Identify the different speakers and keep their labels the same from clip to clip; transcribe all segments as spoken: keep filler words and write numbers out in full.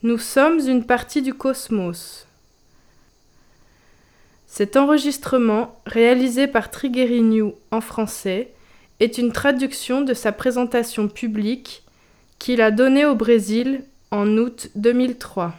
Speaker 1: Nous sommes une partie du cosmos. Cet enregistrement, réalisé par Triggery New en français, est une traduction de sa présentation publique qu'il a donnée au Brésil en août deux mille trois.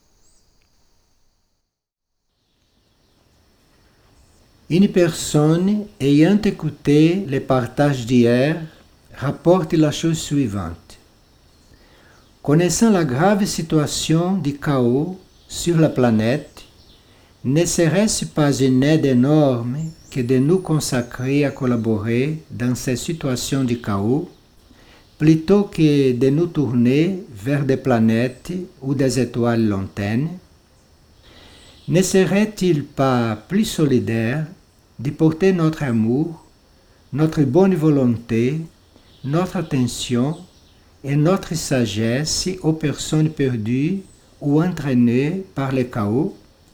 Speaker 2: Une personne ayant écouté le partage d'hier rapporte la chose suivante. Connaissant la grave situation du chaos sur la planète, ne serait-ce pas une aide énorme que de nous consacrer à collaborer dans ces situations de chaos, plutôt que de nous tourner vers des planètes ou des étoiles lointaines? Ne serait-il pas plus solidaire de porter notre amour, notre bonne volonté, notre attention et notre sagesse aux personnes perdues ou entraînées par le chaos?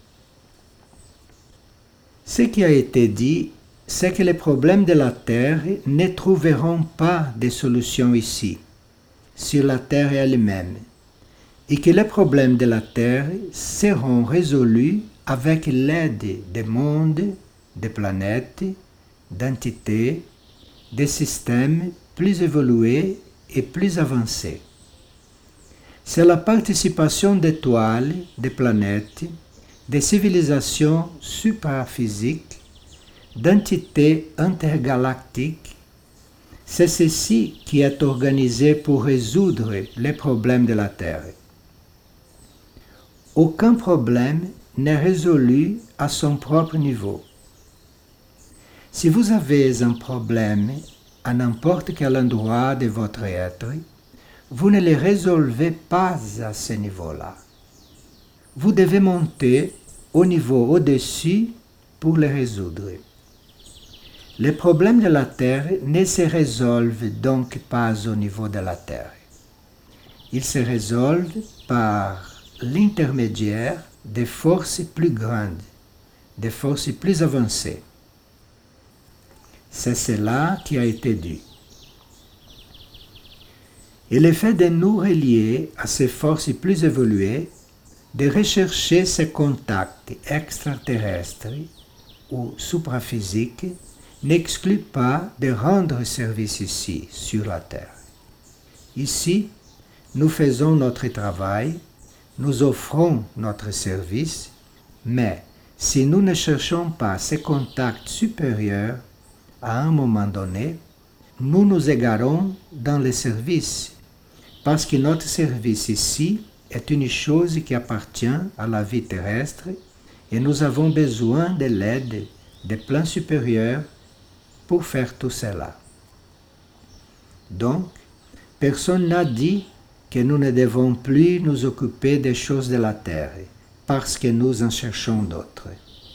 Speaker 2: Ce qui a été dit, c'est que les problèmes de la Terre ne trouveront pas de solution ici, sur la Terre elle-même, et que les problèmes de la Terre seront résolus avec l'aide des mondes, des planètes, d'entités, des systèmes plus évolués et plus avancés. C'est la participation d'étoiles, de planètes, de civilisations supraphysiques, d'entités intergalactiques. C'est ceci qui est organisé pour résoudre les problèmes de la Terre. Aucun problème n'est résolu à son propre niveau. Si vous avez un problème à n'importe quel endroit de votre être, vous ne le résolvez pas à ce niveau-là. Vous devez monter au niveau au-dessus pour le résoudre. Les problèmes de la Terre ne se résolvent donc pas au niveau de la Terre. Ils se résolvent par l'intermédiaire des forces plus grandes, des forces plus avancées. C'est cela qui a été dit. Et le fait de nous relier à ces forces plus évoluées, de rechercher ces contacts extraterrestres ou supraphysiques, n'exclut pas de rendre service ici, sur la Terre. Ici, nous faisons notre travail, nous offrons notre service, mais si nous ne cherchons pas ces contacts supérieurs, à un moment donné, nous nous égarons dans le service, parce que notre service ici est une chose qui appartient à la vie terrestre et nous avons besoin de l'aide des plans supérieurs pour faire tout cela. Donc, personne n'a dit que nous ne devons plus nous occuper des choses de la terre parce que nous en cherchons d'autres.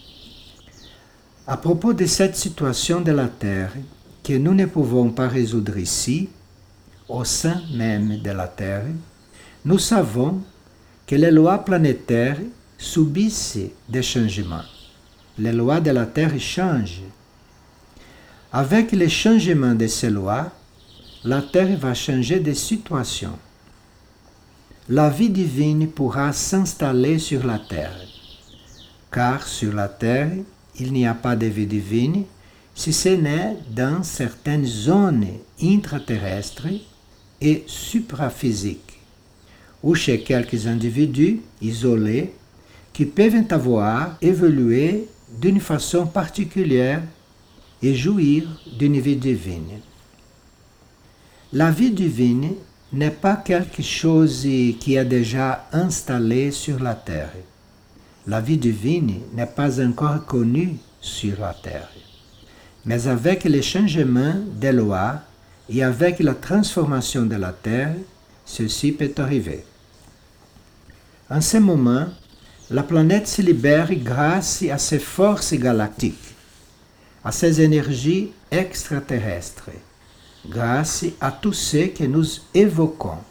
Speaker 2: À propos de cette situation de la terre que nous ne pouvons pas résoudre ici, au sein même de la terre, nous savons que les lois planétaires subissent des changements. Les lois de la Terre changent. Avec le changement de ces lois, la Terre va changer de situation. La vie divine pourra s'installer sur la Terre, car sur la Terre, il n'y a pas de vie divine si ce n'est dans certaines zones intraterrestres et supraphysiques, ou chez quelques individus isolés qui peuvent avoir évolué d'une façon particulière et jouir d'une vie divine. La vie divine n'est pas quelque chose qui est déjà installé sur la terre. La vie divine n'est pas encore connue sur la terre. Mais avec le changement des lois et avec la transformation de la terre, ceci peut arriver. En ce moment, la planète se libère grâce à ses forces galactiques, à ses énergies extraterrestres, grâce à tout ce que nous évoquons.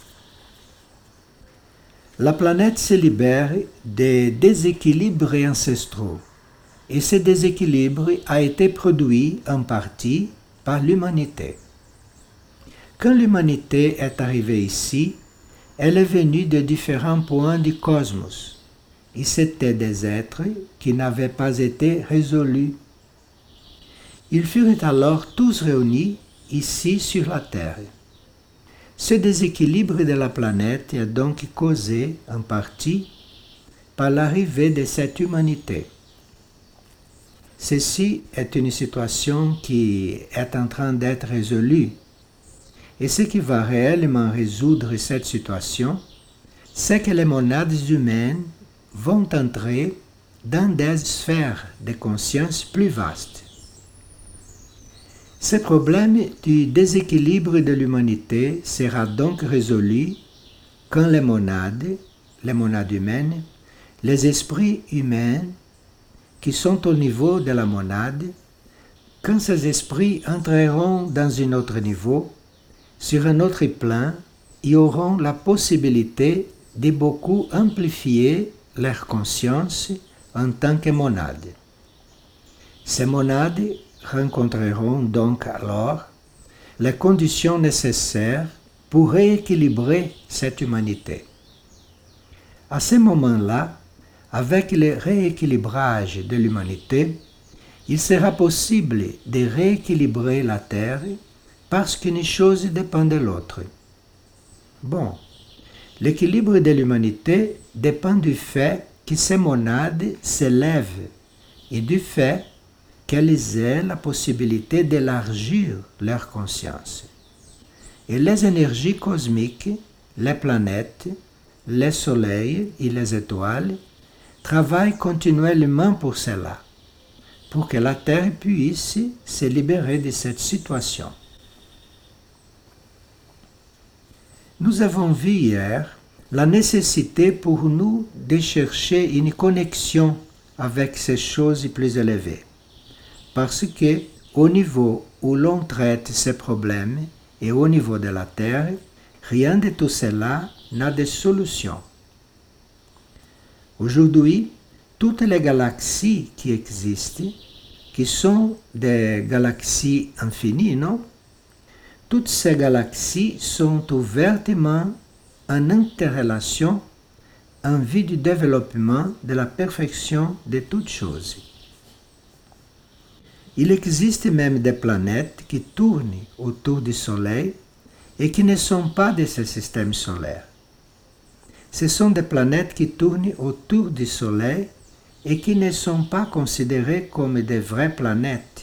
Speaker 2: La planète se libère des déséquilibres ancestraux, et ce déséquilibre a été produit en partie par l'humanité. Quand l'humanité est arrivée ici, elle est venue de différents points du cosmos, et c'étaient des êtres qui n'avaient pas été résolus. Ils furent alors tous réunis ici sur la Terre. Ce déséquilibre de la planète est donc causé en partie par l'arrivée de cette humanité. Ceci est une situation qui est en train d'être résolue. Et ce qui va réellement résoudre cette situation, c'est que les monades humaines vont entrer dans des sphères de conscience plus vastes. Ce problème du déséquilibre de l'humanité sera donc résolu quand les monades, les monades humaines, les esprits humains qui sont au niveau de la monade, quand ces esprits entreront dans un autre niveau, sur un autre plan, ils auront la possibilité de beaucoup amplifier leur conscience en tant que monades. Ces monades rencontreront donc alors les conditions nécessaires pour rééquilibrer cette humanité. À ce moment-là, avec le rééquilibrage de l'humanité, il sera possible de rééquilibrer la Terre parce qu'une chose dépend de l'autre. Bon, l'équilibre de l'humanité dépend du fait que ces monades s'élèvent et du fait qu'elles aient la possibilité d'élargir leur conscience. Et les énergies cosmiques, les planètes, les soleils et les étoiles travaillent continuellement pour cela, pour que la Terre puisse se libérer de cette situation. Nous avons vu hier la nécessité pour nous de chercher une connexion avec ces choses plus élevées, parce que au niveau où l'on traite ces problèmes et au niveau de la Terre, rien de tout cela n'a de solution. Aujourd'hui, toutes les galaxies qui existent, qui sont des galaxies infinies, non? Toutes ces galaxies sont ouvertement en interrelation en vue du développement de la perfection de toutes choses. Il existe même des planètes qui tournent autour du Soleil et qui ne sont pas de ce système solaire. Ce sont des planètes qui tournent autour du Soleil et qui ne sont pas considérées comme des vraies planètes.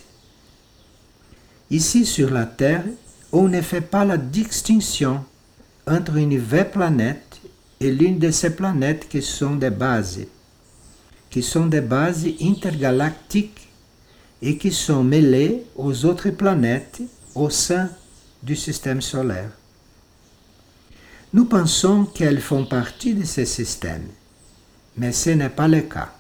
Speaker 2: Ici sur la Terre, on ne fait pas la distinction entre une vraie planète et l'une de ces planètes qui sont des bases, qui sont des bases intergalactiques et qui sont mêlées aux autres planètes au sein du système solaire. Nous pensons qu'elles font partie de ce système, mais ce n'est pas le cas.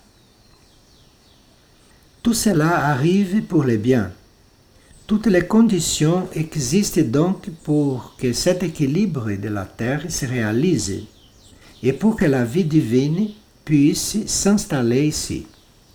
Speaker 2: Tout cela arrive pour le bien. Toutes les conditions existent donc pour que cet équilibre de la Terre se réalise et pour que la vie divine puisse s'installer ici.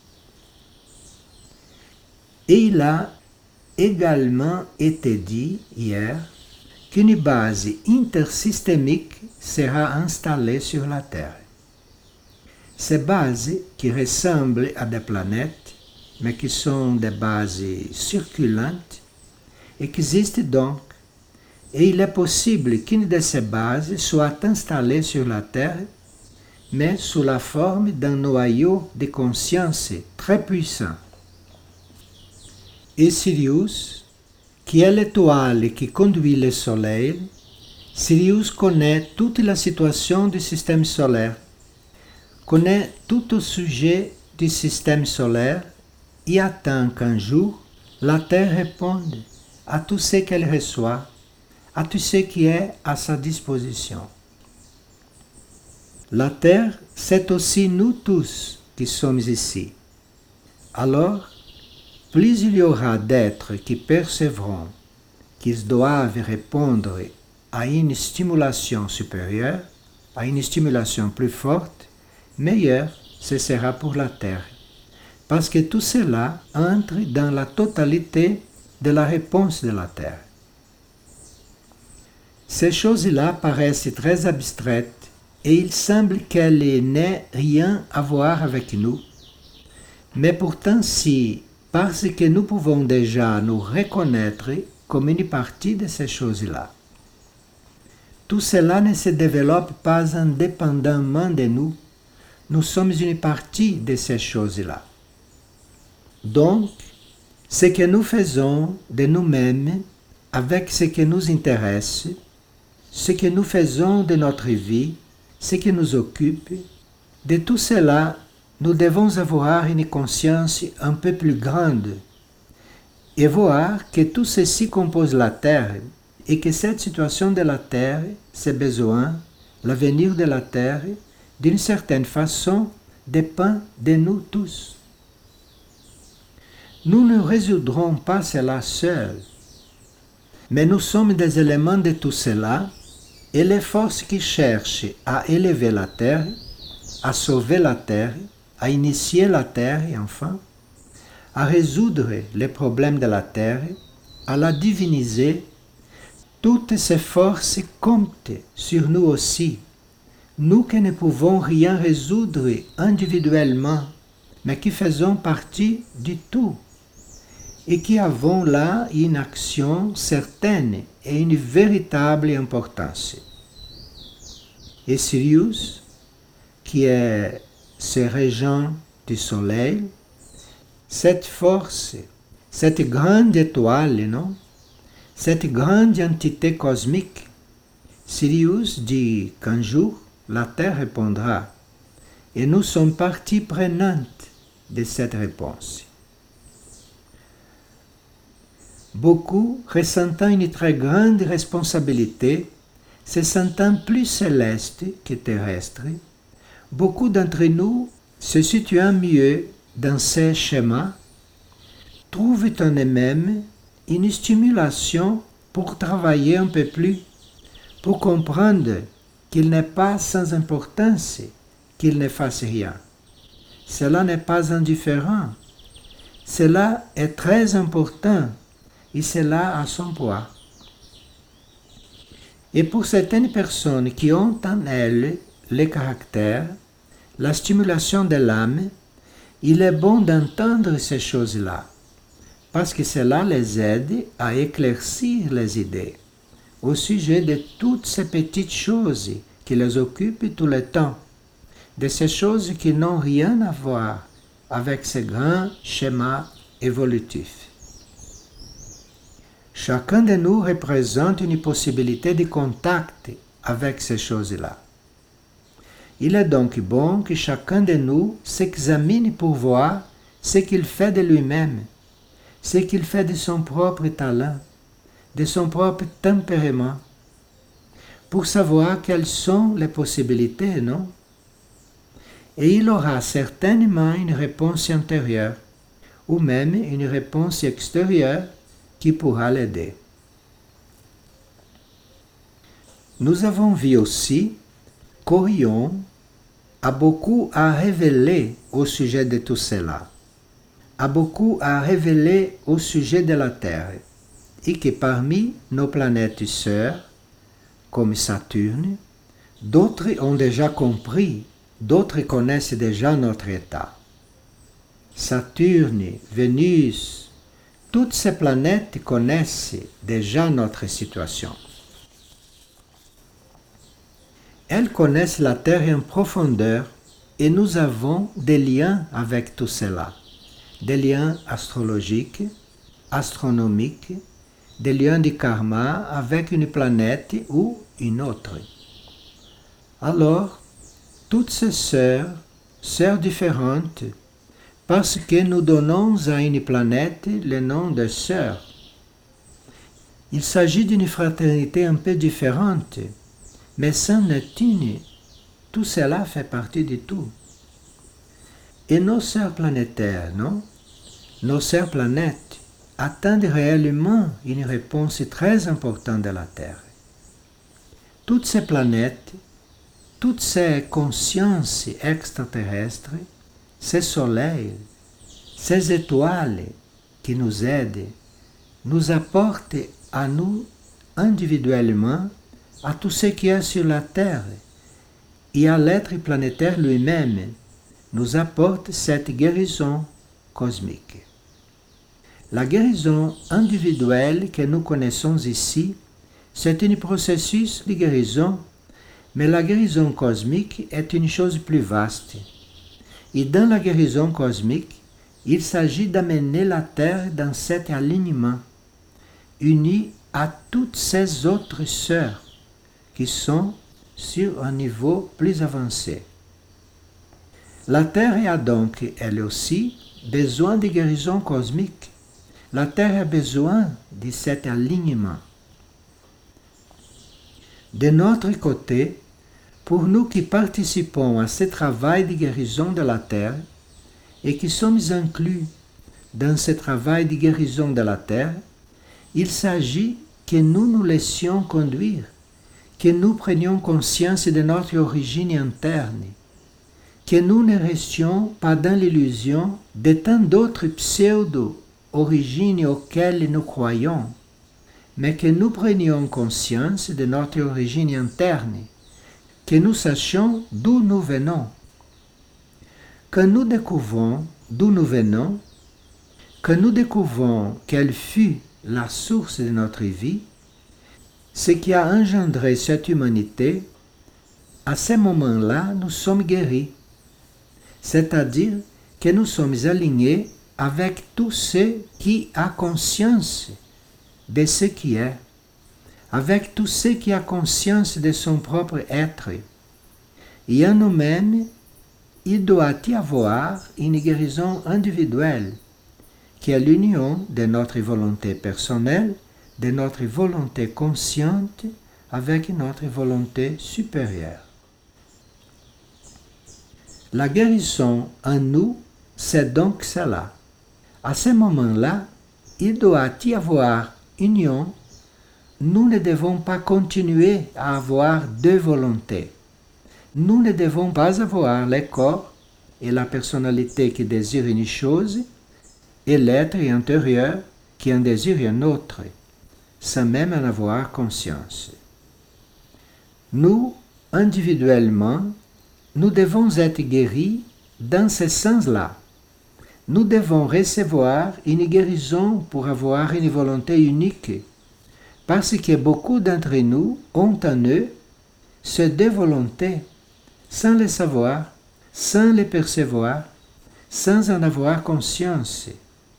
Speaker 2: Et il a également été dit hier qu'une base intersystémique sera installée sur la Terre. Ces bases qui ressemblent à des planètes, mais qui sont des bases circulantes, existent donc, et il est possible qu'une de ces bases soit installée sur la Terre, mais sous la forme d'un noyau de conscience très puissant. Et Sirius, qui est l'étoile qui conduit le Soleil, Sirius connaît toute la situation du système solaire, connaît tout au sujet du système solaire et attend qu'un jour la Terre réponde à tout ce qu'elle reçoit, à tout ce qui est à sa disposition. La Terre, c'est aussi nous tous qui sommes ici. Alors, plus il y aura d'êtres qui percevront qu'ils doivent répondre à une stimulation supérieure, à une stimulation plus forte, meilleur ce sera pour la Terre. Parce que tout cela entre dans la totalité de la réponse de la Terre. Ces choses-là paraissent très abstraites et il semble qu'elles n'aient rien à voir avec nous. Mais pourtant, si, parce que nous pouvons déjà nous reconnaître comme une partie de ces choses-là, tout cela ne se développe pas indépendamment de nous. Nous sommes une partie de ces choses-là. Donc, ce que nous faisons de nous-mêmes avec ce qui nous intéresse, ce que nous faisons de notre vie, ce qui nous occupe, de tout cela, nous devons avoir une conscience un peu plus grande et voir que tout ceci compose la Terre et que cette situation de la Terre, ses besoins, l'avenir de la Terre, d'une certaine façon, dépend de nous tous. Nous ne résoudrons pas cela seuls, mais nous sommes des éléments de tout cela et les forces qui cherchent à élever la Terre, à sauver la Terre, à initier la Terre, et enfin, à résoudre les problèmes de la Terre, à la diviniser, toutes ces forces comptent sur nous aussi, nous qui ne pouvons rien résoudre individuellement, mais qui faisons partie du tout, et qui avons là une action certaine et une véritable importance. Et Sirius, qui est ce régent du soleil, cette force, cette grande étoile, non? Cette grande entité cosmique, Sirius dit qu'un jour, la Terre répondra, et nous sommes partie prenante de cette réponse. Beaucoup, ressentant une très grande responsabilité, se sentant plus célestes que terrestres, beaucoup d'entre nous, se situant mieux dans ces schémas, trouvent en eux-mêmes une stimulation pour travailler un peu plus, pour comprendre qu'il n'est pas sans importance qu'il ne fasse rien. Cela n'est pas indifférent. Cela est très important et cela a son poids. Et pour certaines personnes qui ont en elles le caractère, la stimulation de l'âme, il est bon d'entendre ces choses-là, parce que cela les aide à éclaircir les idées au sujet de toutes ces petites choses qui les occupent tout le temps, de ces choses qui n'ont rien à voir avec ces grands schémas évolutifs. Chacun de nous représente une possibilité de contact avec ces choses-là. Il est donc bon que chacun de nous s'examine pour voir ce qu'il fait de lui-même, ce qu'il fait de son propre talent, de son propre tempérament, pour savoir quelles sont les possibilités, non? Et il aura certainement une réponse intérieure, ou même une réponse extérieure qui pourra l'aider. Nous avons vu aussi qu'Orion a beaucoup à révéler au sujet de tout cela, a beaucoup à révéler au sujet de la Terre, et que parmi nos planètes sœurs, comme Saturne, d'autres ont déjà compris, d'autres connaissent déjà notre état. Saturne, Vénus, toutes ces planètes connaissent déjà notre situation. Elles connaissent la Terre en profondeur et nous avons des liens avec tout cela, des liens astrologiques, astronomiques, des liens du karma avec une planète ou une autre. Alors, toutes ces sœurs, sœurs différentes, parce que nous donnons à une planète le nom de sœur. Il s'agit d'une fraternité un peu différente, mais sans une, tout cela fait partie du tout. Et nos sœurs planétaires, non? Nos sœurs planètes attendent réellement une réponse très importante de la Terre. Toutes ces planètes, toutes ces consciences extraterrestres, ces soleils, ces étoiles qui nous aident, nous apportent à nous individuellement à tout ce qui est sur la Terre et à l'être planétaire lui-même, nous apporte cette guérison cosmique. La guérison individuelle que nous connaissons ici, c'est un processus de guérison, mais la guérison cosmique est une chose plus vaste. Et dans la guérison cosmique, il s'agit d'amener la Terre dans cet alignement, unie à toutes ses autres sœurs qui sont sur un niveau plus avancé. La Terre a donc, elle aussi, besoin de guérison cosmique. La Terre a besoin de cet alignement. De notre côté, pour nous qui participons à ce travail de guérison de la Terre et qui sommes inclus dans ce travail de guérison de la Terre, il s'agit que nous nous laissions conduire, que nous prenions conscience de notre origine interne, que nous ne restions pas dans l'illusion de tant d'autres pseudo-origines auxquelles nous croyons, mais que nous prenions conscience de notre origine interne, que nous sachions d'où nous venons. Quand nous découvrons d'où nous venons, quand nous découvrons quelle fut la source de notre vie, ce qui a engendré cette humanité, à ce moment-là, nous sommes guéris. C'est-à-dire que nous sommes alignés avec tout ce qui a conscience de ce qui est, avec tout ce qui a conscience de son propre être. Et en nous-mêmes, il doit y avoir une guérison individuelle, qui est l'union de notre volonté personnelle, de notre volonté consciente avec notre volonté supérieure. La guérison en nous, c'est donc cela. À ce moment-là, il doit y avoir union. Nous ne devons pas continuer à avoir deux volontés. Nous ne devons pas avoir le corps et la personnalité qui désirent une chose et l'être intérieur qui en désire une autre, sans même en avoir conscience. Nous, individuellement, nous devons être guéris dans ce sens-là. Nous devons recevoir une guérison pour avoir une volonté unique, parce que beaucoup d'entre nous ont en eux ces deux volontés, sans le savoir, sans le percevoir, sans en avoir conscience.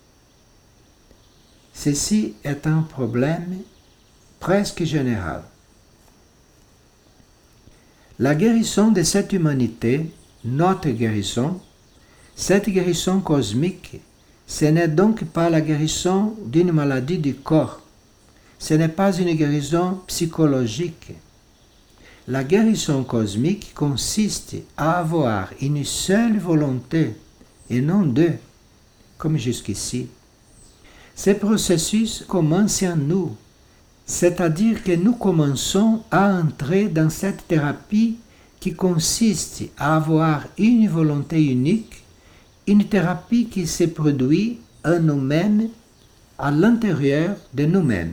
Speaker 2: Ceci est un problème presque général. La guérison de cette humanité, notre guérison, cette guérison cosmique, ce n'est donc pas la guérison d'une maladie du corps. Ce n'est pas une guérison psychologique. La guérison cosmique consiste à avoir une seule volonté et non deux, comme jusqu'ici. Ce processus commence en nous, c'est-à-dire que nous commençons à entrer dans cette thérapie qui consiste à avoir une volonté unique, une thérapie qui se produit en nous-mêmes, à l'intérieur de nous-mêmes.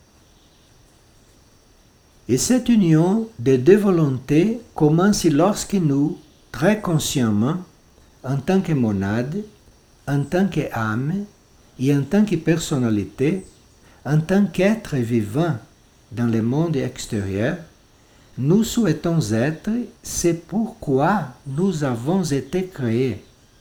Speaker 2: Et cette union de deux volontés commence lorsque nous, très consciemment, en tant que monade, en tant qu'âme et en tant que personnalité, en tant qu'être vivant dans le monde extérieur, nous souhaitons être, c'est pourquoi nous avons été créés.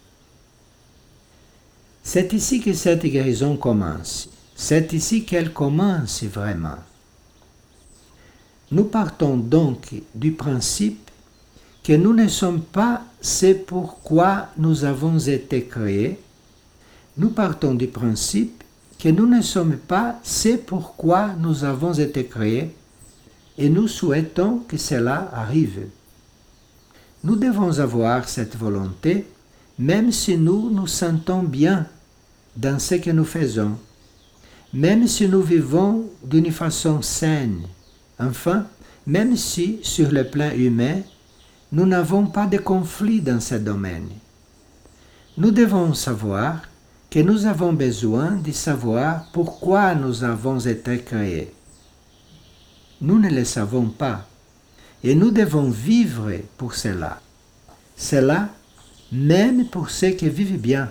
Speaker 2: C'est ici que cette guérison commence. C'est ici qu'elle commence vraiment. Nous partons donc du principe que nous ne sommes pas ce pourquoi nous avons été créés. Nous partons du principe que nous ne sommes pas ce pourquoi nous avons été créés et nous souhaitons que cela arrive. Nous devons avoir cette volonté même si nous nous sentons bien dans ce que nous faisons, même si nous vivons d'une façon saine. Enfin, même si, sur le plan humain, nous n'avons pas de conflit dans ce domaine. Nous devons savoir que nous avons besoin de savoir pourquoi nous avons été créés. nous ne le savons pas. Et nous devons vivre pour cela. Cela, même pour ceux qui vivent bien.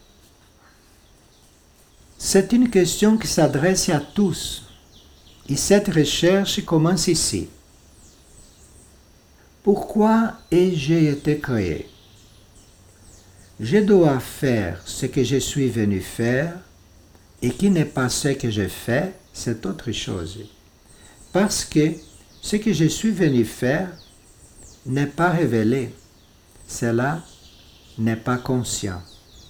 Speaker 2: C'est une question qui s'adresse à tous. Et cette recherche commence ici. Pourquoi ai-je été créé? Je dois faire ce que je suis venu faire, et qui n'est pas ce que je fais, c'est autre chose. Parce que ce que je suis venu faire n'est pas révélé. Cela n'est pas conscient.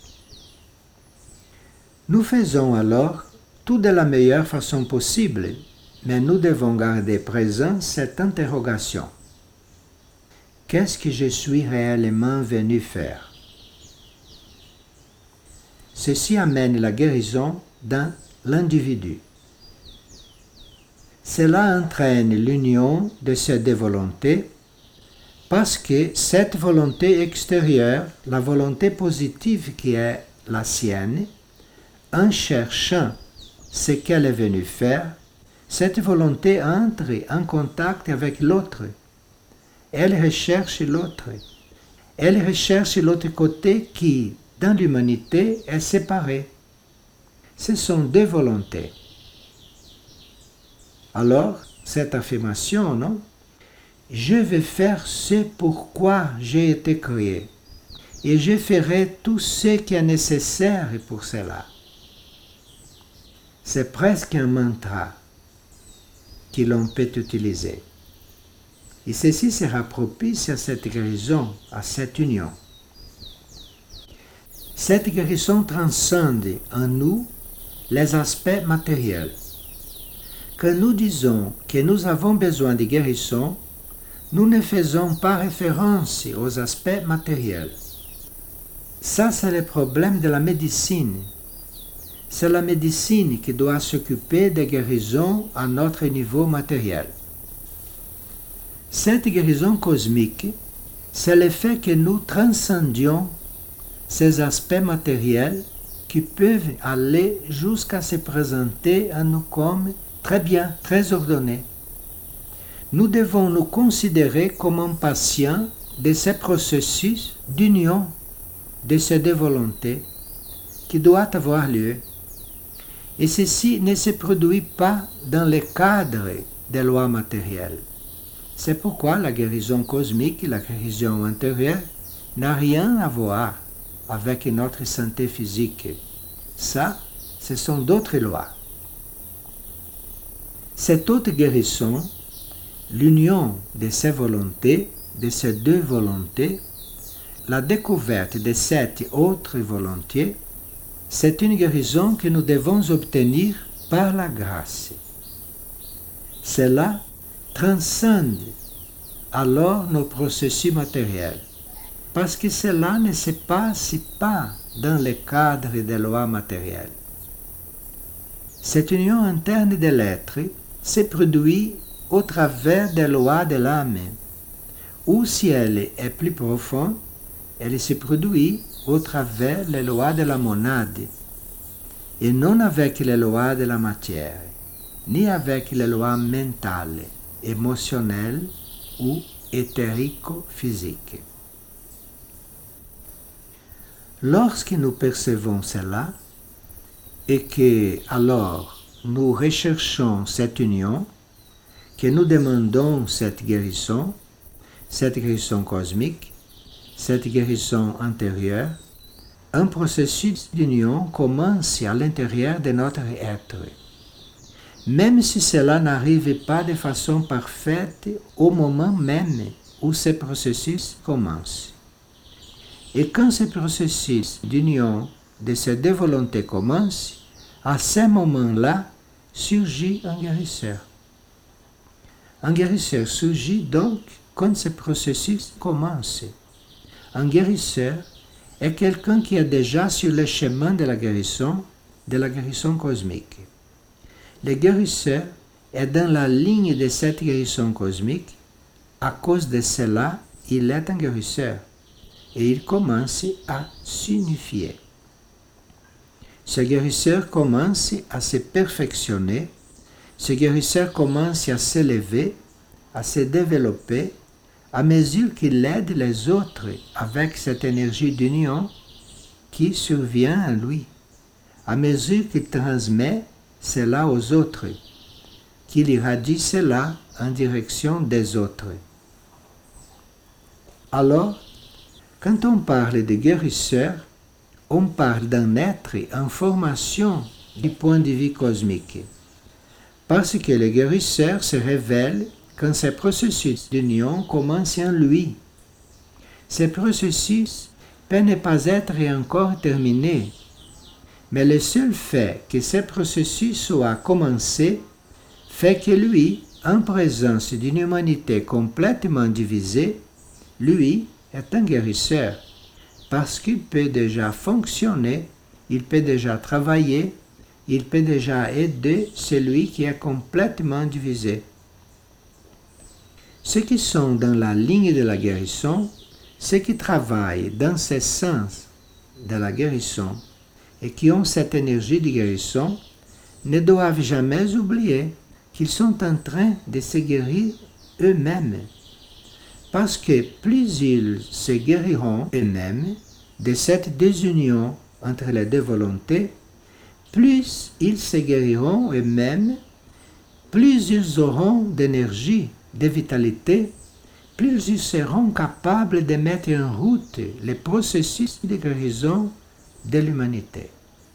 Speaker 2: Nous faisons alors tout de la meilleure façon possible, mais nous devons garder présent cette interrogation. Qu'est-ce que je suis réellement venu faire? Ceci amène la guérison dans l'individu. Cela entraîne l'union de ces deux volontés parce que cette volonté extérieure, la volonté positive qui est la sienne, en cherchant ce qu'elle est venue faire, cette volonté entre en contact avec l'autre. Elle recherche l'autre. Elle recherche l'autre côté qui, dans l'humanité, est séparé. Ce sont deux volontés. Alors, cette affirmation, non? Je vais faire ce pourquoi j'ai été créé. Et je ferai tout ce qui est nécessaire pour cela. C'est presque un mantra que l'on peut utiliser. Et ceci sera propice à cette guérison, à cette union. Cette guérison transcende en nous les aspects matériels. Quand nous disons que nous avons besoin de guérison, nous ne faisons pas référence aux aspects matériels. Ça, c'est le problème de la médecine. C'est la médecine qui doit s'occuper des guérisons à notre niveau matériel. Cette guérison cosmique, c'est le fait que nous transcendions ces aspects matériels qui peuvent aller jusqu'à se présenter à nous comme très bien, très ordonnés. Nous devons nous considérer comme un patient de ce processus d'union de ces deux volontés qui doit avoir lieu. Et ceci ne se produit pas dans le cadre des lois matérielles. C'est pourquoi la guérison cosmique, la guérison intérieure, n'a rien à voir avec notre santé physique. Ça, ce sont d'autres lois. Cette autre guérison, l'union de ces volontés, de ces deux volontés, la découverte de cette autre volonté, c'est une guérison que nous devons obtenir par la grâce. Cela transcende alors nos processus matériels, parce que cela ne se passe pas dans le cadre des lois matérielles. Cette union interne de l'être se produit au travers des lois de l'âme, ou si elle est plus profonde, elle se produit au travers les lois de la monade, et non avec les lois de la matière, ni avec les lois mentales, émotionnelles ou éthérico-physiques. Lorsque nous percevons cela, et que alors nous recherchons cette union, que nous demandons cette guérison, cette guérison cosmique, cette guérison intérieure, un processus d'union commence à l'intérieur de notre être. Même si cela n'arrive pas de façon parfaite au moment même où ce processus commence. Et quand ce processus d'union de ces deux volontés commence, à ce moment-là surgit un guérisseur. Un guérisseur surgit donc quand ce processus commence. Un guérisseur est quelqu'un qui est déjà sur le chemin de la guérison, de la guérison cosmique. Le guérisseur est dans la ligne de cette guérison cosmique. À cause de cela, il est un guérisseur et il commence à s'unifier. Ce guérisseur commence à se perfectionner, ce guérisseur commence à s'élever, à se développer, à mesure qu'il aide les autres avec cette énergie d'union qui survient en lui, à mesure qu'il transmet cela aux autres, qu'il irradie cela en direction des autres. Alors, quand on parle de guérisseur, on parle d'un être en formation du point de vue cosmique, parce que le guérisseur se révèle quand ce processus d'union commence en lui. Ce processus peut ne pas être encore terminé, mais le seul fait que ce processus soit commencé fait que lui, en présence d'une humanité complètement divisée, lui est un guérisseur, parce qu'il peut déjà fonctionner, il peut déjà travailler, il peut déjà aider celui qui est complètement divisé. Ceux qui sont dans la ligne de la guérison, ceux qui travaillent dans ce sens de la guérison et qui ont cette énergie de guérison, ne doivent jamais oublier qu'ils sont en train de se guérir eux-mêmes. Parce que plus ils se guériront eux-mêmes de cette désunion entre les deux volontés, plus ils se guériront eux-mêmes, plus ils auront d'énergie, de vitalité, plus ils seront capables de mettre en route les processus de guérison de l'humanité.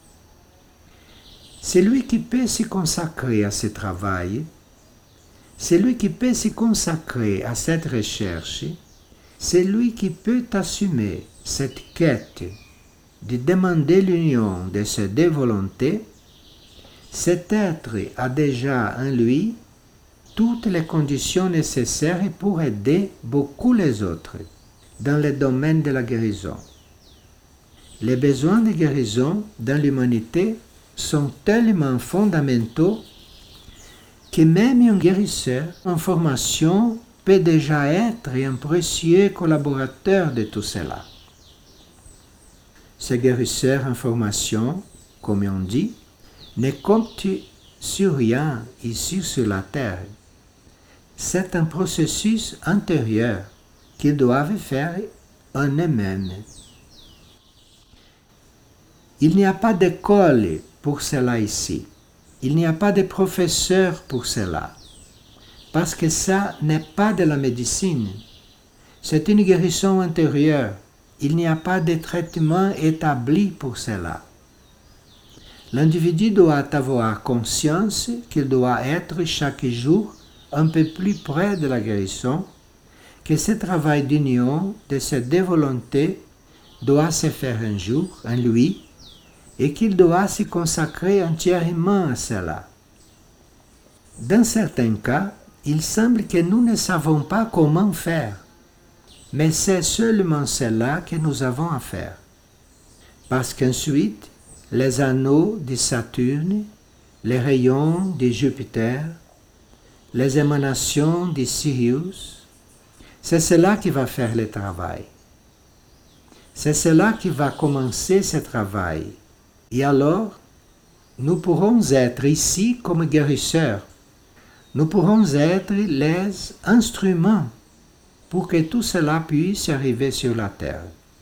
Speaker 2: Celui qui peut se consacrer à ce travail, celui qui peut se consacrer à cette recherche, celui qui peut assumer cette quête de demander l'union de ces deux volontés, cet être a déjà en lui toutes les conditions nécessaires pour aider beaucoup les autres dans le domaine de la guérison. Les besoins de guérison dans l'humanité sont tellement fondamentaux que même un guérisseur en formation peut déjà être un précieux collaborateur de tout cela. Ce guérisseur en formation, comme on dit, ne compte sur rien ici sur la terre. C'est un processus intérieur qu'ils doivent faire en eux-mêmes. Il n'y a pas d'école pour cela ici. Il n'y a pas de professeur pour cela. Parce que ça n'est pas de la médecine. C'est une guérison intérieure. Il n'y a pas de traitement établi pour cela. L'individu doit avoir conscience qu'il doit être chaque jour un peu plus près de la guérison, que ce travail d'union de ces deux volontés doit se faire un jour en lui et qu'il doit se consacrer entièrement à cela. Dans certains cas, il semble que nous ne savons pas comment faire, mais c'est seulement cela que nous avons à faire. Parce qu'ensuite, les anneaux de Saturne, les rayons de Jupiter, les émanations de Sirius, c'est cela qui va faire le travail. C'est cela qui va commencer ce travail. Et alors, nous pourrons être ici comme guérisseurs. Nous pourrons être les instruments pour que tout cela puisse arriver sur la terre.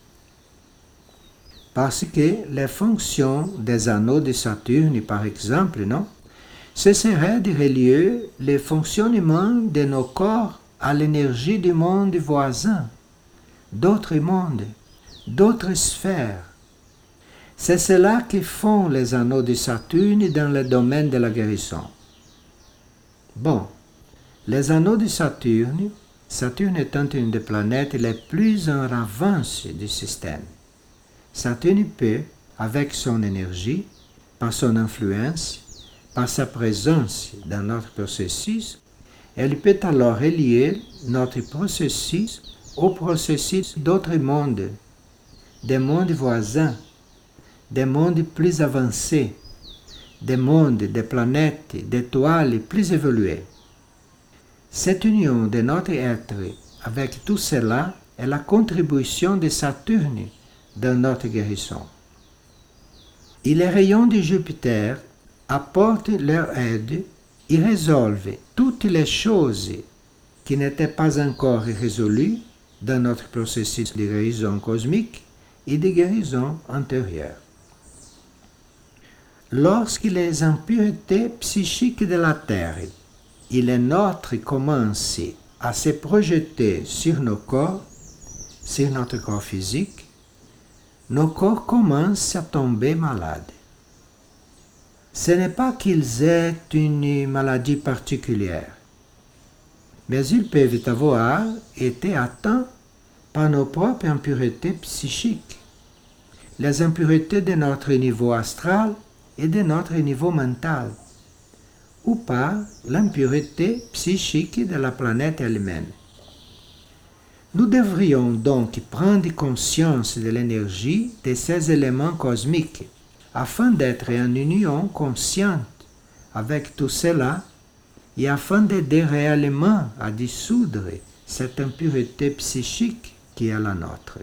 Speaker 2: Parce que les fonctions des anneaux de Saturne, par exemple, non, ce serait de relier le fonctionnement de nos corps à l'énergie du monde voisin, d'autres mondes, d'autres sphères. C'est cela que font les anneaux de Saturne dans le domaine de la guérison. Bon, les anneaux de Saturne, Saturne étant une des planètes les plus en avance du système, Saturne peut, avec son énergie, par son influence, par sa présence dans notre processus, elle peut alors relier notre processus au processus d'autres mondes, des mondes voisins, des mondes plus avancés, des mondes, des planètes, d'étoiles plus évoluées. Cette union de notre être avec tout cela est la contribution de Saturne dans notre guérison. Et les rayons de Jupiter apportent leur aide Il résolve toutes les choses qui n'étaient pas encore résolues dans notre processus de guérison cosmique et de guérison antérieure. Lorsque les impuretés psychiques de la Terre et les nôtres commencent à se projeter sur nos corps, sur notre corps physique, nos corps commencent à tomber malades. Ce n'est pas qu'ils aient une maladie particulière, mais ils peuvent avoir été atteints par nos propres impuretés psychiques, les impuretés de notre niveau astral et de notre niveau mental, ou par l'impureté psychique de la planète elle-même. Nous devrions donc prendre conscience de l'énergie de ces éléments cosmiques afin d'être en union consciente avec tout cela et afin d'aider réellement à dissoudre cette impureté psychique qui est la nôtre.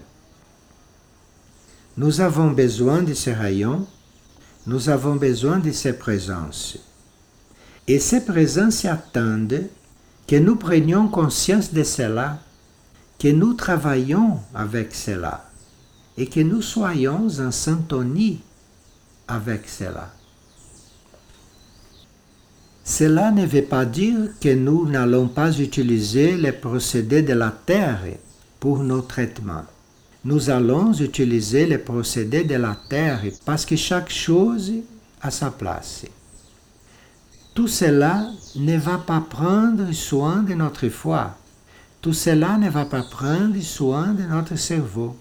Speaker 2: Nous avons besoin de ces rayons, nous avons besoin de ces présences. Et ces présences attendent que nous prenions conscience de cela, que nous travaillions avec cela et que nous soyons en syntonie avec cela. Cela ne veut pas dire que nous n'allons pas utiliser les procédés de la Terre pour nos traitements. Nous allons utiliser les procédés de la Terre parce que chaque chose a sa place. Tout cela ne va pas prendre soin de notre foi. Tout cela ne va pas prendre soin de notre cerveau.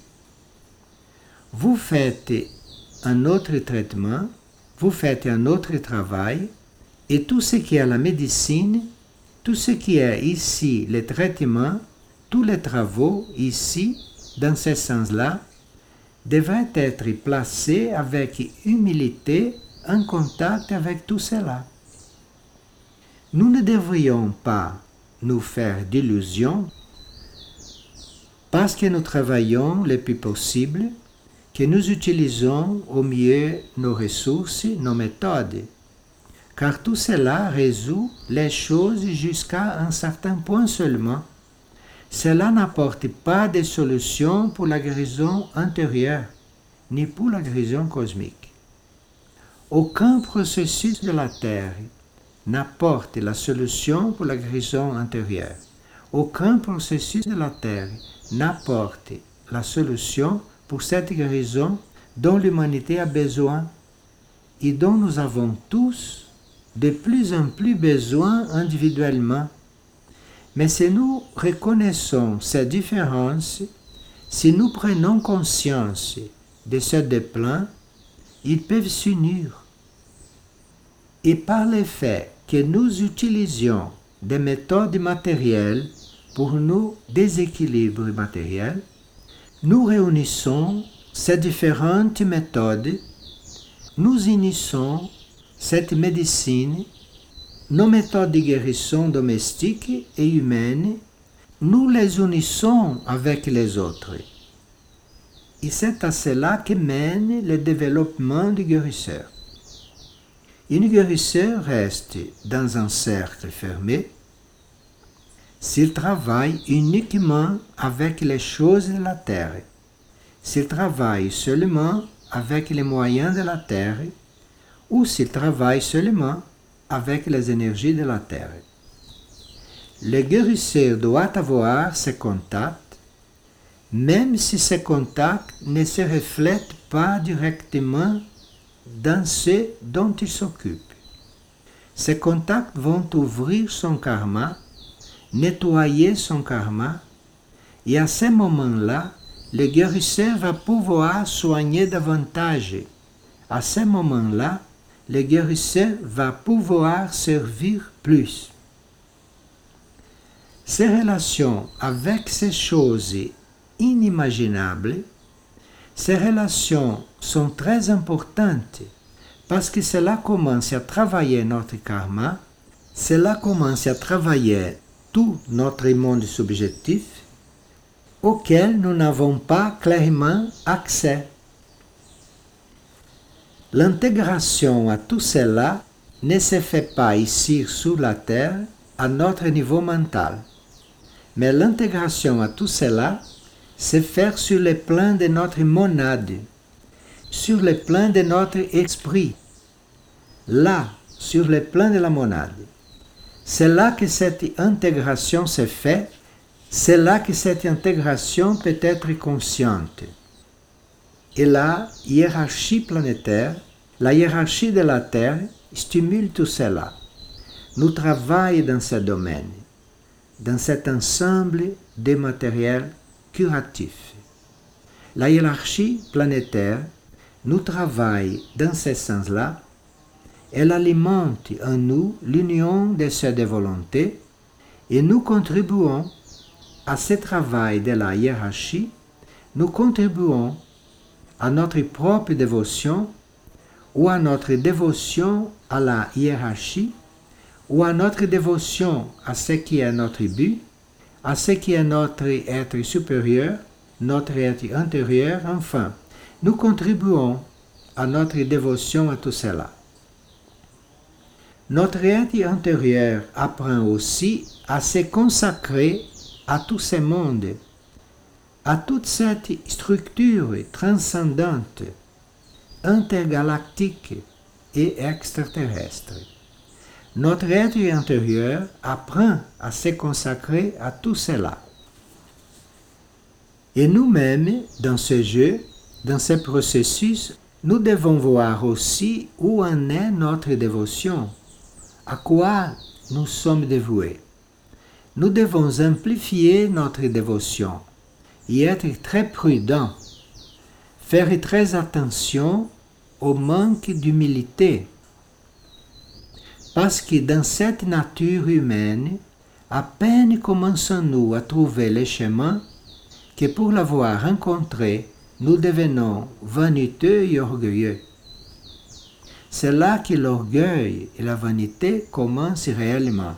Speaker 2: Vous faites un autre traitement, vous faites un autre travail, et tout ce qui est la médecine, tout ce qui est ici le traitement, tous les travaux ici, dans ce sens-là, devraient être placés avec humilité en contact avec tout cela. Nous ne devrions pas nous faire d'illusions parce que nous travaillons le plus possible, que nous utilisons au mieux nos ressources, nos méthodes, car tout cela résout les choses jusqu'à un certain point seulement. Cela n'apporte pas de solution pour la guérison intérieure, ni pour la guérison cosmique. Aucun processus de la Terre n'apporte la solution pour la guérison intérieure. Aucun processus de la Terre n'apporte la solution pour cette guérison dont l'humanité a besoin et dont nous avons tous de plus en plus besoin individuellement. Mais si nous reconnaissons ces différences, si nous prenons conscience de ces deux plans, ils peuvent s'unir. Et par le fait que nous utilisions des méthodes matérielles pour nos déséquilibres matériels, nous réunissons ces différentes méthodes, nous unissons cette médecine, nos méthodes de guérison domestiques et humaines, nous les unissons avec les autres. Et c'est à cela que mène le développement du guérisseur. Une guérisseur reste dans un cercle fermé s'il travaille uniquement avec les choses de la terre, s'il travaille seulement avec les moyens de la terre, ou s'il travaille seulement avec les énergies de la terre. Le guérisseur doit avoir ces contacts, même si ces contacts ne se reflètent pas directement dans ce dont il s'occupe. Ces contacts vont ouvrir son karma, nettoyer son karma, et à ce moment-là, le guérisseur va pouvoir soigner davantage. À ce moment-là, le guérisseur va pouvoir servir plus. Ces relations avec ces choses inimaginables, ces relations sont très importantes parce que cela commence à travailler notre karma, cela commence à travailler tout notre monde subjectif auquel nous n'avons pas clairement accès. L'intégration à tout cela ne se fait pas ici sur la terre à notre niveau mental, mais l'intégration à tout cela se fait sur le plan de notre monade, sur le plan de notre esprit, là, sur le plan de la monade. C'est là que cette intégration se fait, c'est là que cette intégration peut être consciente. Et la hiérarchie planétaire, la hiérarchie de la Terre, stimule tout cela. Nous travaillons dans ce domaine, dans cet ensemble de matériel curatif. La hiérarchie planétaire nous travaille dans ce sens-là. Elle alimente en nous l'union de ces deux volontés et nous contribuons à ce travail de la hiérarchie, nous contribuons à notre propre dévotion ou à notre dévotion à la hiérarchie ou à notre dévotion à ce qui est notre but, à ce qui est notre être supérieur, notre être intérieur, enfin, nous contribuons à notre dévotion à tout cela. Notre être intérieur apprend aussi à se consacrer à tout ce monde, à toute cette structure transcendante, intergalactique et extraterrestre. Notre être intérieur apprend à se consacrer à tout cela. Et nous-mêmes, dans ce jeu, dans ce processus, nous devons voir aussi où en est notre dévotion, à quoi nous sommes dévoués. Nous devons amplifier notre dévotion et être très prudents, faire très attention au manque d'humilité. Parce que dans cette nature humaine, à peine commençons-nous à trouver le chemin que pour l'avoir rencontré, nous devenons vaniteux et orgueilleux. C'est là que l'orgueil et la vanité commencent réellement.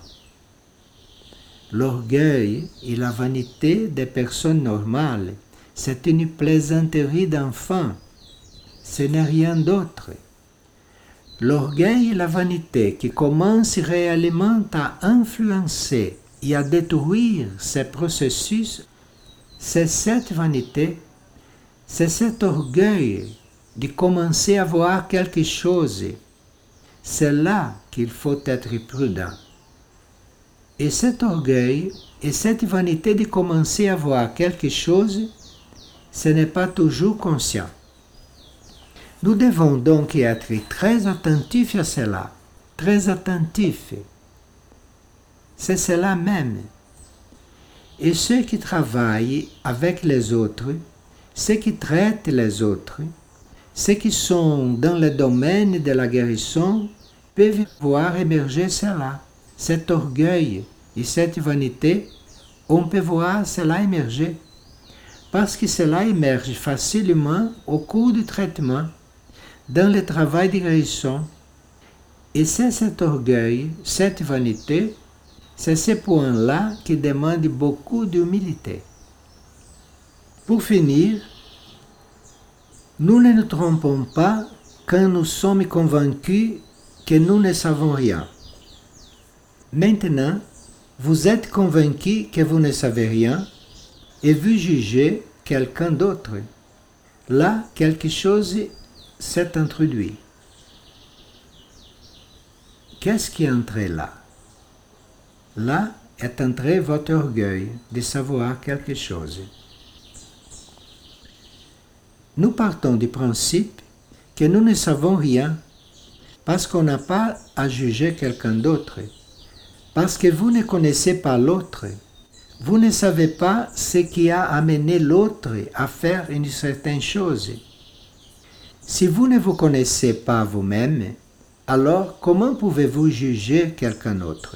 Speaker 2: L'orgueil et la vanité des personnes normales, c'est une plaisanterie d'enfant. Ce n'est rien d'autre. L'orgueil et la vanité qui commencent réellement à influencer et à détruire ces processus, c'est cette vanité, c'est cet orgueil de commencer à voir quelque chose. C'est là qu'il faut être prudent. Et cet orgueil et cette vanité de commencer à voir quelque chose, ce n'est pas toujours conscient. Nous devons donc être très attentifs à cela, très attentifs. C'est cela même. Et ceux qui travaillent avec les autres, ceux qui traitent les autres, ceux qui sont dans le domaine de la guérison, peuvent voir émerger cela. Cet orgueil et cette vanité, on peut voir cela émerger. Parce que cela émerge facilement au cours du traitement, dans le travail de guérison. Et c'est cet orgueil, cette vanité, c'est ce point-là qui demande beaucoup d'humilité. Pour finir, nous ne nous trompons pas quand nous sommes convaincus que nous ne savons rien. Maintenant, vous êtes convaincu que vous ne savez rien et vous jugez quelqu'un d'autre. Là, quelque chose s'est introduit. Qu'est-ce qui est entré là? Là est entré votre orgueil de savoir quelque chose. Nous partons du principe que nous ne savons rien parce qu'on n'a pas à juger quelqu'un d'autre, parce que vous ne connaissez pas l'autre. Vous ne savez pas ce qui a amené l'autre à faire une certaine chose. Si vous ne vous connaissez pas vous-même, alors comment pouvez-vous juger quelqu'un d'autre?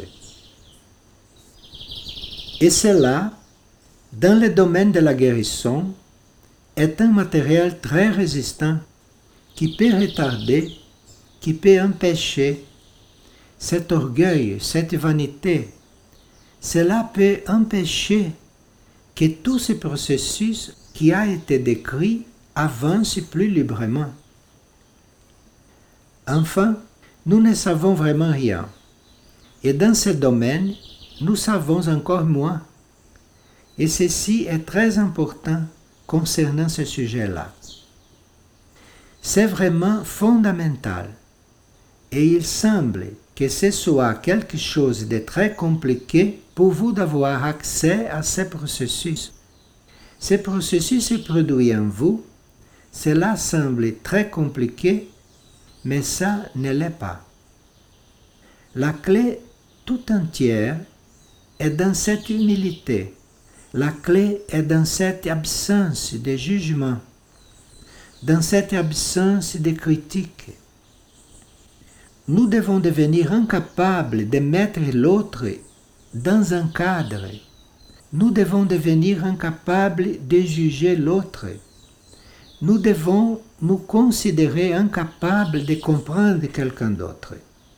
Speaker 2: Et cela, dans le domaine de la guérison, est un matériel très résistant qui peut retarder, qui peut empêcher cet orgueil, cette vanité. Cela peut empêcher que tout ce processus qui a été décrit avance plus librement. Enfin, nous ne savons vraiment rien. Et dans ce domaine, nous savons encore moins. Et ceci est très important concernant ce sujet-là. C'est vraiment fondamental. Et il semble que ce soit quelque chose de très compliqué pour vous d'avoir accès à ce processus. Ce processus se produit en vous. Cela semble très compliqué, mais ça ne l'est pas. La clé tout entière est dans cette humilité. La clé est dans cette absence de jugement, dans cette absence de critique. Nous devons devenir incapables de mettre l'autre dans un cadre. Nous devons devenir incapables de juger l'autre. Nous devons nous considérer incapables de comprendre quelqu'un d'autre.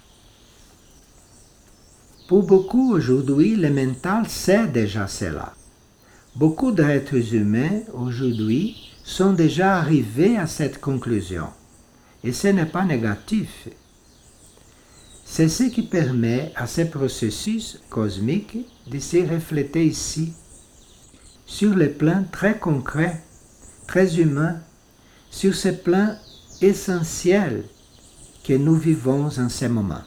Speaker 2: Pour beaucoup aujourd'hui, le mental sait déjà cela. Beaucoup d'êtres humains aujourd'hui sont déjà arrivés à cette conclusion. Et ce n'est pas négatif. C'est ce qui permet à ce processus cosmique de se refléter ici, sur le plan très concret, très humain, sur ce plan essentiel que nous vivons en ce moment.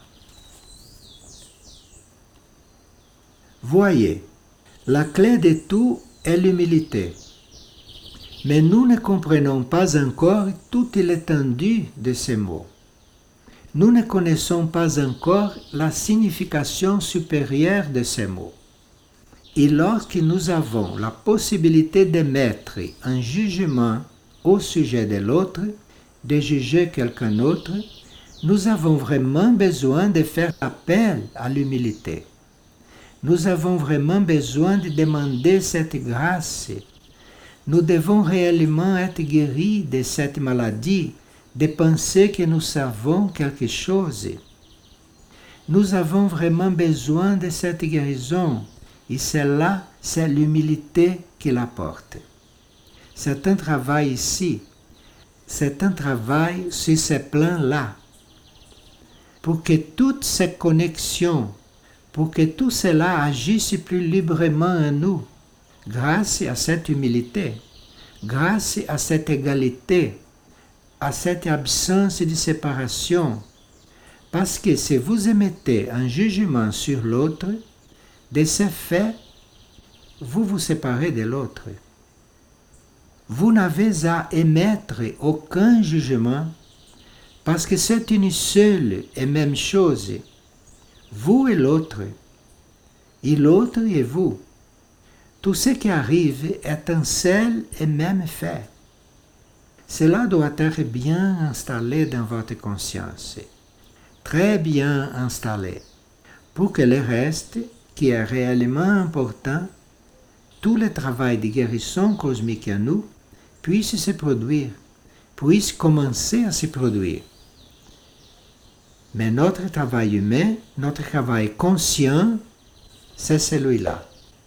Speaker 2: Voyez, la clé de tout est l'humilité. Mais nous ne comprenons pas encore toute l'étendue de ces mots. Nous ne connaissons pas encore la signification supérieure de ces mots. Et lorsque nous avons la possibilité de mettre un jugement au sujet de l'autre, de juger quelqu'un d'autre, nous avons vraiment besoin de faire appel à l'humilité. Nous avons vraiment besoin de demander cette grâce. Nous devons réellement être guéris de cette maladie, de penser que nous savons quelque chose. Nous avons vraiment besoin de cette guérison, et celle-là, c'est l'humilité qui l'apporte. C'est un travail ici, c'est un travail sur ce plan-là, pour que toutes ces connexions, pour que tout cela agisse plus librement en nous, grâce à cette humilité, grâce à cette égalité, à cette absence de séparation. Parce que si vous émettez un jugement sur l'autre, de ce fait, vous vous séparez de l'autre. Vous n'avez à émettre aucun jugement, parce que c'est une seule et même chose, vous et l'autre, et l'autre et vous. Tout ce qui arrive est un seul et même fait. Cela doit être bien installé dans votre conscience, très bien installé, pour que le reste, qui est réellement important, tout le travail de guérison cosmique en nous, puisse se produire, puisse commencer à se produire. Mais notre travail humain, notre travail conscient, c'est celui-là.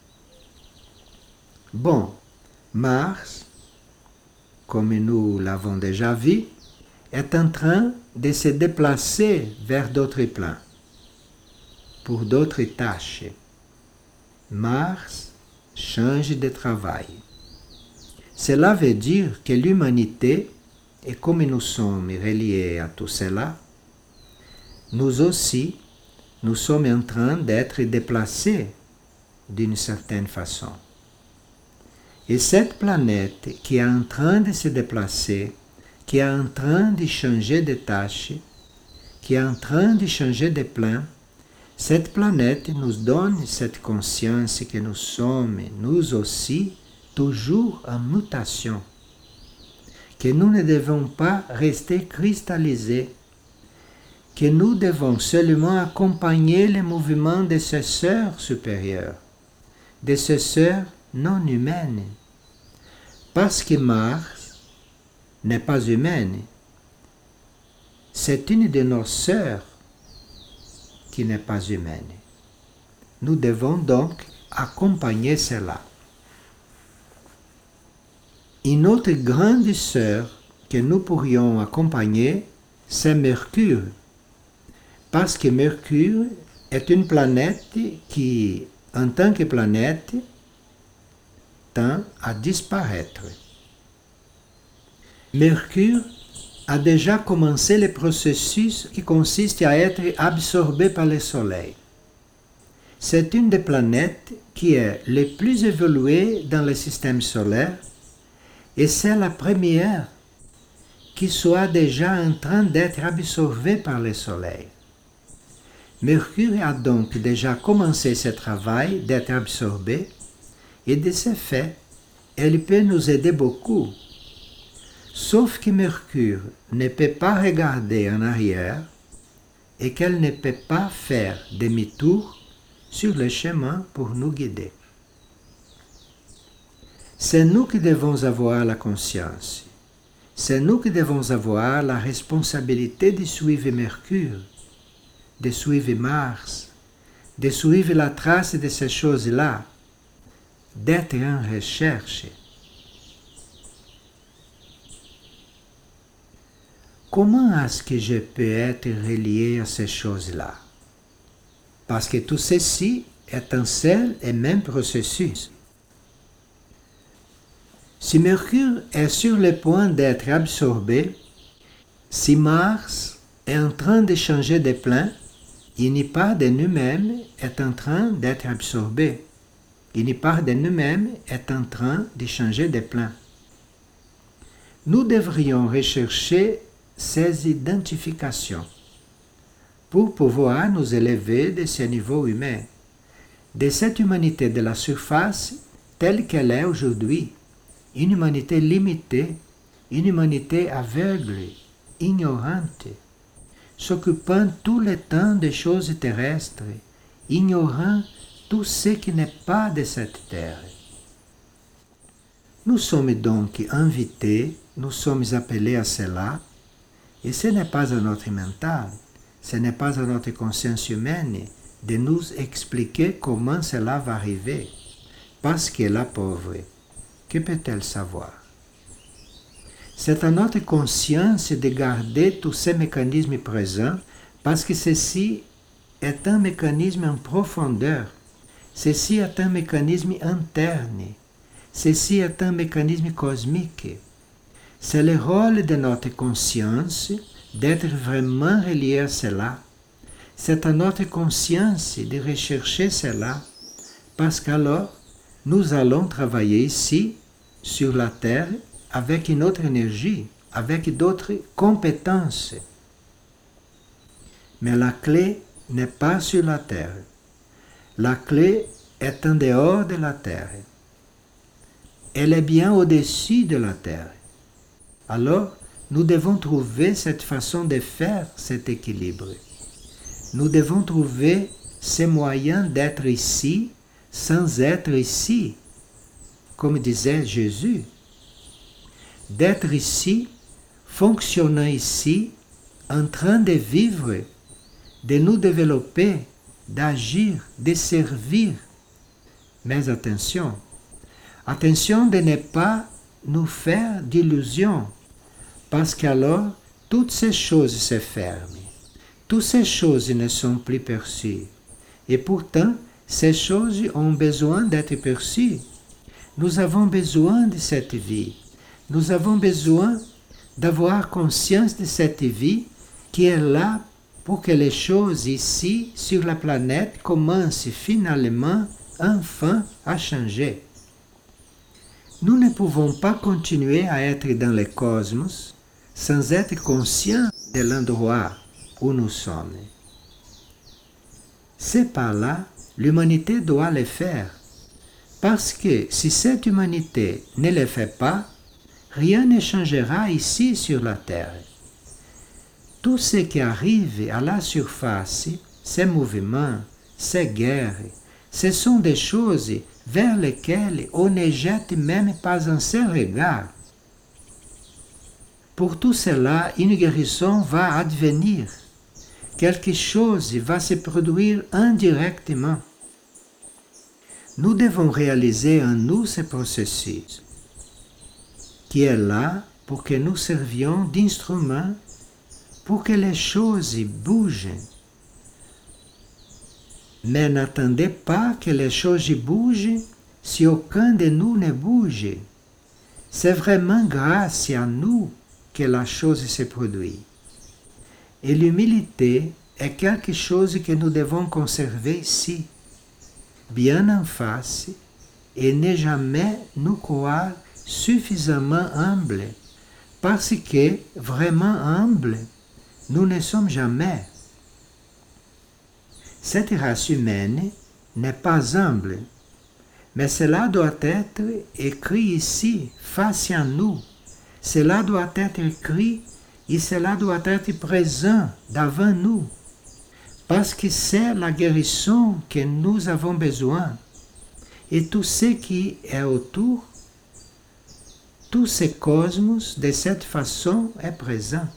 Speaker 2: Bon, Mars, comme nous l'avons déjà vu, est en train de se déplacer vers d'autres plans, pour d'autres tâches. Mars change de travail. Cela veut dire que l'humanité, et comme nous sommes reliés à tout cela, nous aussi, nous sommes en train d'être déplacés d'une certaine façon. Et cette planète qui est en train de se déplacer, qui est en train de changer de tâche, qui est en train de changer de plan, cette planète nous donne cette conscience que nous sommes, nous aussi, toujours en mutation, que nous ne devons pas rester cristallisés, que nous devons seulement accompagner les mouvements de ces sœurs supérieures, de ces sœurs non humaines, parce que Mars n'est pas humaine. C'est une de nos sœurs qui n'est pas humaine. Nous devons donc accompagner cela. Une autre grande sœur que nous pourrions accompagner, c'est Mercure. parce que Mercure est une planète qui, en tant que planète, tend à disparaître. Mercure a déjà commencé le processus qui consiste à être absorbé par le Soleil. C'est une des planètes qui est le plus évoluée dans le système solaire et c'est la première qui soit déjà en train d'être absorbée par le Soleil. Mercure a donc déjà commencé ce travail d'être absorbé et de ce fait, elle peut nous aider beaucoup. Sauf que Mercure ne peut pas regarder en arrière et qu'elle ne peut pas faire demi-tour sur le chemin pour nous guider. C'est nous qui devons avoir la conscience. C'est nous qui devons avoir la responsabilité de suivre Mercure, de suivre Mars, de suivre la trace de ces choses-là, d'être en recherche. Comment est-ce que je peux être relié à ces choses-là? Parce que tout ceci est un seul et même processus. Si Mercure est sur le point d'être absorbé, si Mars est en train de changer de plan, une part de nous-mêmes est en train d'être absorbée. Une part de nous-mêmes est en train de changer de plan. Nous devrions rechercher ces identifications pour pouvoir nous élever de ce niveau humain, de cette humanité de la surface telle qu'elle est aujourd'hui, une humanité limitée, une humanité aveugle, ignorante, s'occupant tout le temps des choses terrestres, ignorant tout ce qui n'est pas de cette terre. Nous sommes donc invités, nous sommes appelés à cela, et ce n'est pas à notre mental, ce n'est pas à notre conscience humaine de nous expliquer comment cela va arriver, parce que la pauvre, que peut-elle savoir? C'est à notre conscience de garder tous ces mécanismes présents, parce que ceci est un mécanisme en profondeur, ceci est un mécanisme interne, ceci est un mécanisme cosmique. C'est le rôle de notre conscience d'être vraiment relié à cela. C'est à notre conscience de rechercher cela, parce qu'alors nous allons travailler ici, sur la Terre, avec une autre énergie, avec d'autres compétences. Mais la clé n'est pas sur la Terre. La clé est en dehors de la Terre. Elle est bien au-dessus de la Terre. Alors, nous devons trouver cette façon de faire cet équilibre. Nous devons trouver ces moyens d'être ici sans être ici, comme disait Jésus. D'être ici, fonctionnant ici, en train de vivre, de nous développer, d'agir, de servir. Mais attention, attention de ne pas nous faire d'illusions, parce qu'alors toutes ces choses se ferment, toutes ces choses ne sont plus perçues, et pourtant ces choses ont besoin d'être perçues. Nous avons besoin de cette vie, nous avons besoin d'avoir conscience de cette vie qui est là pour que les choses ici sur la planète commencent finalement, enfin, à changer. Nous ne pouvons pas continuer à être dans le cosmos sans être conscients de l'endroit où nous sommes. C'est par là l'humanité doit le faire, parce que si cette humanité ne le fait pas, rien ne changera ici sur la Terre. Tout ce qui arrive à la surface, ces mouvements, ces guerres, ce sont des choses vers lesquelles on ne jette même pas un seul regard. Pour tout cela, une guérison va advenir. Quelque chose va se produire indirectement. Nous devons réaliser en nous ce processus, qui est là pour que nous servions d'instrument pour que les choses bougent, Mais n'attendez pas que les choses bougent si aucun de nous ne bouge. C'est vraiment grâce à nous que la chose se produit. Et l'humilité est quelque chose que nous devons conserver ici, bien en face, et ne jamais nous croire suffisamment humbles, parce que vraiment humbles, nous ne sommes jamais. Cette race humaine n'est pas humble, mais cela doit être écrit ici, face à nous. Cela doit être écrit et cela doit être présent devant nous, parce que c'est la guérison que nous avons besoin. Et tout ce qui est autour, tout ce cosmos, de cette façon, est présent.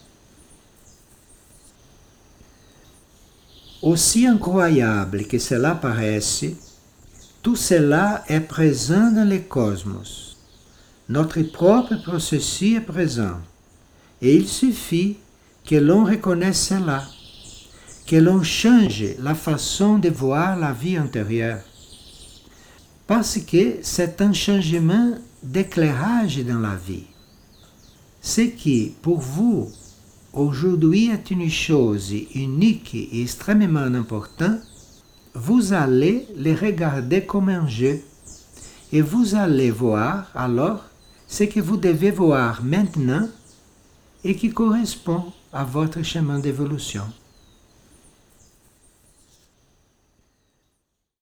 Speaker 2: Aussi incroyable que cela paraisse, tout cela est présent dans le cosmos. Notre propre processus est présent. Et il suffit que l'on reconnaisse cela, que l'on change la façon de voir la vie intérieure. Parce que c'est un changement d'éclairage dans la vie. Ce qui, pour vous, aujourd'hui est une chose unique et extrêmement importante, vous allez le regarder comme un jeu. Et vous allez voir alors ce que vous devez voir maintenant et qui correspond à votre chemin d'évolution.